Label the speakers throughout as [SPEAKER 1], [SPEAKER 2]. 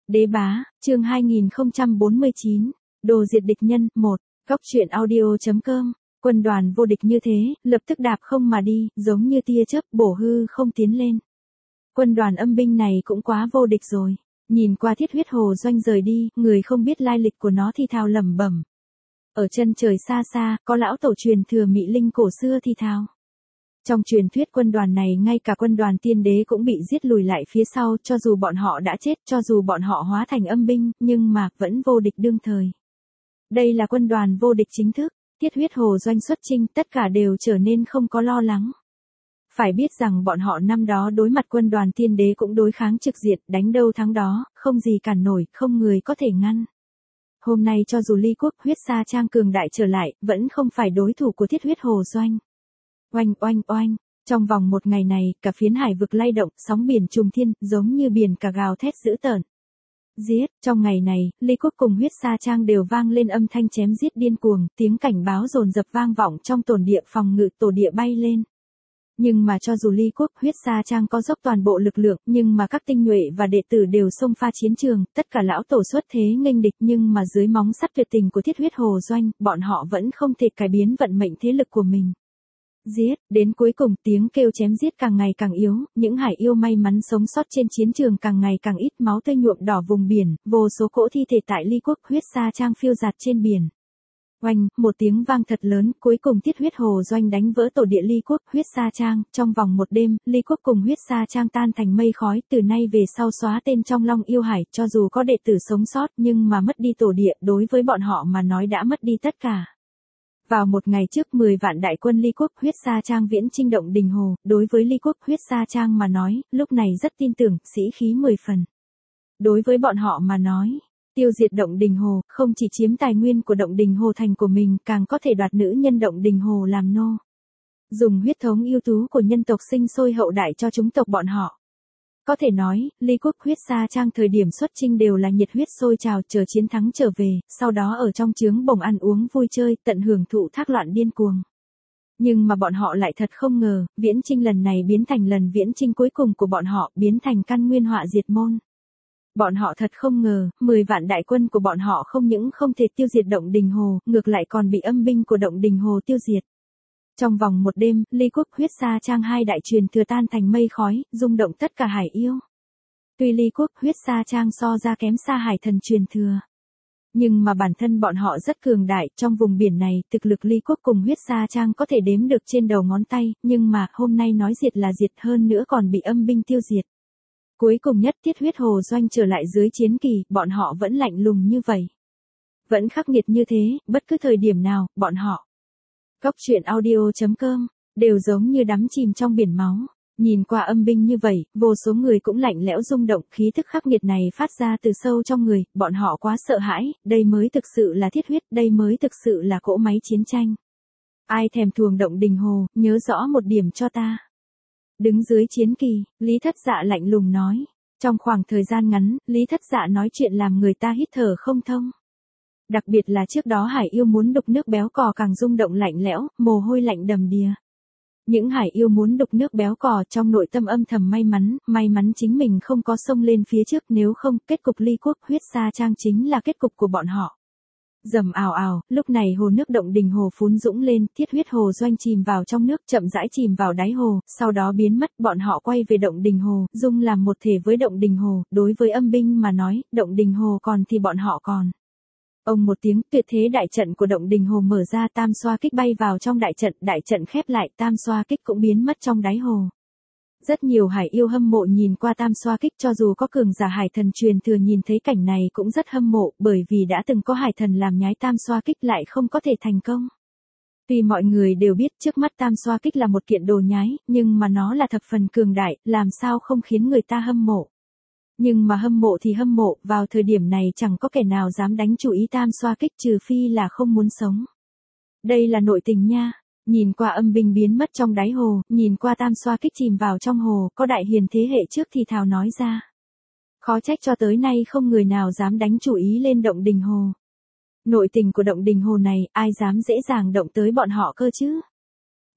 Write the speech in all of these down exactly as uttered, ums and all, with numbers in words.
[SPEAKER 1] Đế bá, chương hai nghìn không trăm bốn mươi chín, đồ diệt địch nhân, một, góc truyện audio.com, quân đoàn vô địch như thế, lập tức đạp không mà đi, giống như tia chớp bổ hư không tiến lên. Quân đoàn âm binh này cũng quá vô địch rồi, nhìn qua thiết huyết hồ doanh rời đi, người không biết lai lịch của nó thì thào lẩm bẩm. Ở chân trời xa xa, có lão tổ truyền thừa Mị Linh cổ xưa thì thào. Trong truyền thuyết quân đoàn này ngay cả quân đoàn tiên đế cũng bị giết lùi lại phía sau, cho dù bọn họ đã chết, cho dù bọn họ hóa thành âm binh, nhưng mà vẫn vô địch đương thời. Đây là quân đoàn vô địch chính thức, thiết huyết hồ doanh xuất chinh, tất cả đều trở nên không có lo lắng. Phải biết rằng bọn họ năm đó đối mặt quân đoàn tiên đế cũng đối kháng trực diện, đánh đâu thắng đó, không gì cản nổi, không người có thể ngăn. Hôm nay cho dù Ly Quốc huyết sa trang cường đại trở lại, vẫn không phải đối thủ của thiết huyết hồ doanh. Oanh oanh oanh, trong vòng một ngày này, cả phiến hải vực lay động, sóng biển trùng thiên, giống như biển cả gào thét dữ tợn. Giết, trong ngày này, Ly Quốc cùng huyết sa trang đều vang lên âm thanh chém giết điên cuồng, tiếng cảnh báo dồn dập vang vọng trong tổn địa phòng ngự tổ địa bay lên. Nhưng mà cho dù Ly Quốc huyết sa trang có dốc toàn bộ lực lượng, nhưng mà các tinh nhuệ và đệ tử đều xông pha chiến trường, tất cả lão tổ xuất thế nghênh địch, nhưng mà dưới móng sắt tuyệt tình của thiết huyết hồ doanh, bọn họ vẫn không thể cải biến vận mệnh thế lực của mình. Giết, đến cuối cùng tiếng kêu chém giết càng ngày càng yếu, những hải yêu may mắn sống sót trên chiến trường càng ngày càng ít, máu tươi nhuộm đỏ vùng biển, vô số cỗ thi thể tại Ly Quốc huyết sa trang phiêu dạt trên biển. Oanh, một tiếng vang thật lớn, cuối cùng thiết huyết hồ doanh đánh vỡ tổ địa Ly Quốc huyết sa trang, trong vòng một đêm, Ly Quốc cùng huyết sa trang tan thành mây khói, từ nay về sau xóa tên trong Long Yêu Hải, cho dù có đệ tử sống sót nhưng mà mất đi tổ địa, đối với bọn họ mà nói đã mất đi tất cả. Vào một ngày trước mười vạn đại quân Ly Quốc huyết sa trang viễn chinh động Đình Hồ, đối với Ly Quốc huyết sa trang mà nói, lúc này rất tin tưởng, sĩ khí mười phần. Đối với bọn họ mà nói, tiêu diệt động Đình Hồ, không chỉ chiếm tài nguyên của động Đình Hồ thành của mình, càng có thể đoạt nữ nhân động Đình Hồ làm nô. Dùng huyết thống ưu tú của nhân tộc sinh sôi hậu đại cho chúng tộc bọn họ. Có thể nói, Ly Quốc huyết sa trang thời điểm xuất chinh đều là nhiệt huyết sôi trào chờ chiến thắng trở về, sau đó ở trong trướng bồng ăn uống vui chơi, tận hưởng thụ thác loạn điên cuồng. Nhưng mà bọn họ lại thật không ngờ, viễn chinh lần này biến thành lần viễn chinh cuối cùng của bọn họ, biến thành căn nguyên họa diệt môn. Bọn họ thật không ngờ, mười vạn đại quân của bọn họ không những không thể tiêu diệt động Đình Hồ, ngược lại còn bị âm binh của động Đình Hồ tiêu diệt. Trong vòng một đêm, Ly Quốc huyết sa trang hai đại truyền thừa tan thành mây khói, rung động tất cả hải yêu. Tuy Ly Quốc huyết sa trang so ra kém xa hải thần truyền thừa, nhưng mà bản thân bọn họ rất cường đại, trong vùng biển này, thực lực Ly Quốc cùng huyết sa trang có thể đếm được trên đầu ngón tay, nhưng mà hôm nay nói diệt là diệt, hơn nữa còn bị âm binh tiêu diệt. Cuối cùng nhất thiết huyết hồ doanh trở lại dưới chiến kỳ, bọn họ vẫn lạnh lùng như vậy. Vẫn khắc nghiệt như thế, bất cứ thời điểm nào, bọn họ. Góc truyện audio.com, đều giống như đắm chìm trong biển máu. Nhìn qua âm binh như vậy, vô số người cũng lạnh lẽo rung động, khí thức khắc nghiệt này phát ra từ sâu trong người, bọn họ quá sợ hãi, đây mới thực sự là thiết huyết, đây mới thực sự là cỗ máy chiến tranh. Ai thèm thuồng động Đình Hồ, nhớ rõ một điểm cho ta. Đứng dưới chiến kỳ, Lý Thất Dạ lạnh lùng nói. Trong khoảng thời gian ngắn, Lý Thất Dạ nói chuyện làm người ta hít thở không thông. Đặc biệt là trước đó hải yêu muốn đục nước béo cò càng rung động lạnh lẽo, mồ hôi lạnh đầm đìa. Những hải yêu muốn đục nước béo cò trong nội tâm âm thầm may mắn, may mắn chính mình không có xông lên phía trước, nếu không, kết cục Ly Quốc huyết sa trang chính là kết cục của bọn họ. Rầm ào ào, lúc này hồ nước động Đình Hồ phún dũng lên, thiết huyết hồ doanh chìm vào trong nước, chậm rãi chìm vào đáy hồ, sau đó biến mất, bọn họ quay về động Đình Hồ, dung làm một thể với động Đình Hồ, đối với âm binh mà nói, động Đình Hồ còn thì bọn họ còn. Ông một tiếng, tuyệt thế đại trận của động Đình Hồ mở ra, tam xoa kích bay vào trong đại trận, đại trận khép lại, tam xoa kích cũng biến mất trong đáy hồ. Rất nhiều hải yêu hâm mộ nhìn qua tam xoa kích, cho dù có cường giả hải thần truyền thừa nhìn thấy cảnh này cũng rất hâm mộ, bởi vì đã từng có hải thần làm nhái tam xoa kích lại không có thể thành công. Tuy mọi người đều biết trước mắt tam xoa kích là một kiện đồ nhái, nhưng mà nó là thập phần cường đại, làm sao không khiến người ta hâm mộ. Nhưng mà hâm mộ thì hâm mộ, vào thời điểm này chẳng có kẻ nào dám đánh chủ ý tam xoa kích trừ phi là không muốn sống. Đây là nội tình nha. Nhìn qua âm binh biến mất trong đáy hồ, nhìn qua tam xoa kích chìm vào trong hồ, có đại hiền thế hệ trước thì thào nói ra. Khó trách cho tới nay không người nào dám đánh chủ ý lên động Đình Hồ. Nội tình của động Đình Hồ này, ai dám dễ dàng động tới bọn họ cơ chứ?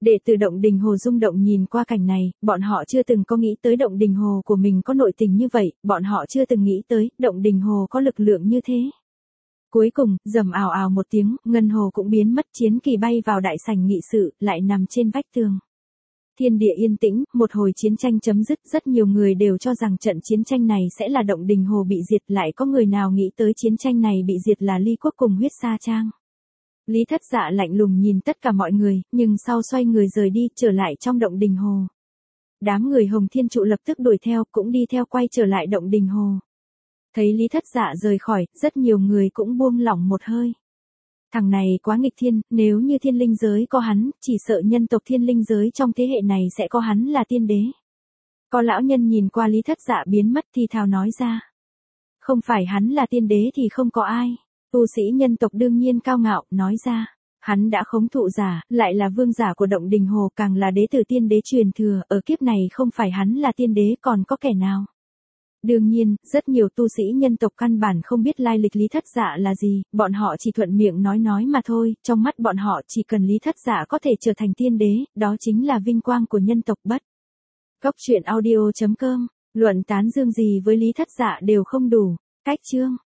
[SPEAKER 1] Đệ tử Động Đình Hồ rung động nhìn qua cảnh này, bọn họ chưa từng có nghĩ tới Động Đình Hồ của mình có nội tình như vậy, bọn họ chưa từng nghĩ tới Động Đình Hồ có lực lượng như thế. Cuối cùng, rầm ào ào một tiếng, ngân hồ cũng biến mất, chiến kỳ bay vào đại sảnh nghị sự, lại nằm trên vách tường. Thiên địa yên tĩnh, một hồi chiến tranh chấm dứt, rất nhiều người đều cho rằng trận chiến tranh này sẽ là Động Đình Hồ bị diệt, lại có người nào nghĩ tới chiến tranh này bị diệt là Ly Quốc cùng Huyết Sa Trang. Lý Thất Dạ lạnh lùng nhìn tất cả mọi người, nhưng sau xoay người rời đi, trở lại trong Động Đình Hồ. Đám người Hồng Thiên Trụ lập tức đuổi theo, cũng đi theo quay trở lại Động Đình Hồ. Thấy Lý Thất Dạ rời khỏi, rất nhiều người cũng buông lỏng một hơi. Thằng này quá nghịch thiên, nếu như thiên linh giới có hắn, chỉ sợ nhân tộc thiên linh giới trong thế hệ này sẽ có hắn là tiên đế. Có lão nhân nhìn qua Lý Thất Dạ biến mất thì thào nói ra. Không phải hắn là tiên đế thì không có ai. Tu sĩ nhân tộc đương nhiên cao ngạo, nói ra. Hắn đã khống thụ giả, lại là vương giả của Động Đình Hồ, càng là đế tử tiên đế truyền thừa, ở kiếp này không phải hắn là tiên đế còn có kẻ nào. Đương nhiên, rất nhiều tu sĩ nhân tộc căn bản không biết lai lịch Lý Thất Dạ là gì, bọn họ chỉ thuận miệng nói nói mà thôi, trong mắt bọn họ chỉ cần Lý Thất Dạ có thể trở thành tiên đế, đó chính là vinh quang của nhân tộc bất. Góc truyện audio chấm com, luận tán dương gì với Lý Thất Dạ đều không đủ, cách chương.